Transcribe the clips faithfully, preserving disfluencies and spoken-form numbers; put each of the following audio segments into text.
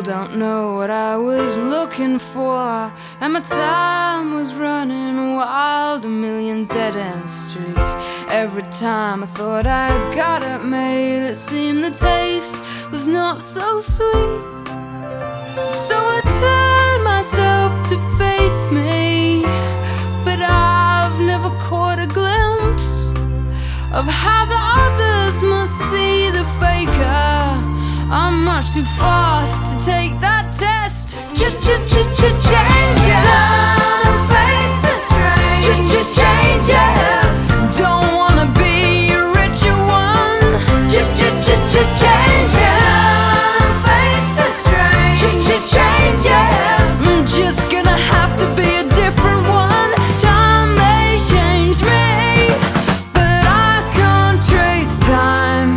don't know what I was looking for, and my time was running wild, a million dead-end streets. Every time I thought I got it made, it seemed the taste was not so sweet. So I turned myself to face me, but I've never caught a glimpse of how the others must see the faker. I'm much too fast to take that test. Ch-ch-ch-ch-changes. Turn and face the strange. Ch-ch-changes. Don't wanna be a richer one. Ch-ch-ch-ch-changes. Turn and face the strange. Ch-ch-changes. I'm just gonna have to be a different one. Time may change me, but I can't trace time.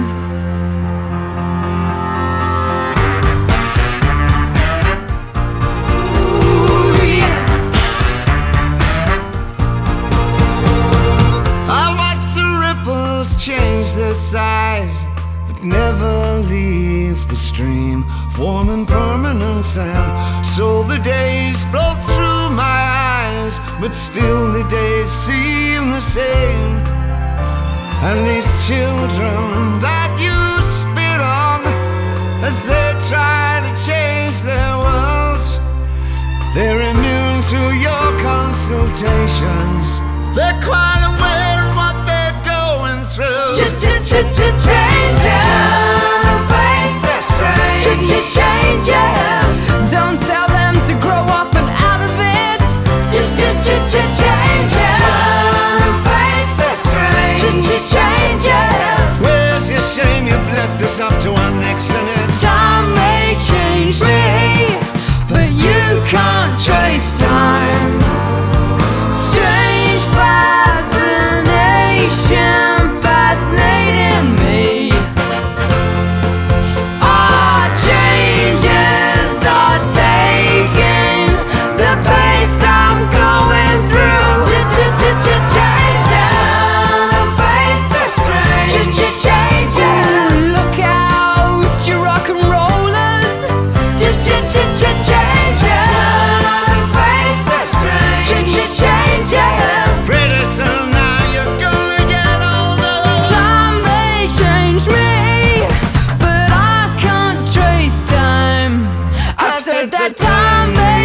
Change their size, but never leave the stream, forming permanent sand. So the days float through my eyes, but still the days seem the same. And these children that you spit on, as they try to change their worlds, they're immune to your consultations. They're quite aware of what they're going through. Ch-ch-ch-ch-changes. Face the strange. Ch-ch-changes. Don't tell them to grow up and out of it. Ch-ch-ch-ch-changes. Face the strange. Ch-ch-changes. Where's your shame you've left us up to our necks in it? Time may change me, but you can't trace time. Strange fascination fascinating me. Our changes are taking the pace I'm going through. Ch-ch-ch-ch-changes. Face the strange. Ch-ch-changes. Look out, you rock and rollers. Ch-ch-ch-ch-changes. Face the strange. Ch-ch-changes. Pretty soon now you're gonna get older. Time may change me, but I can't trace time. I've said that time may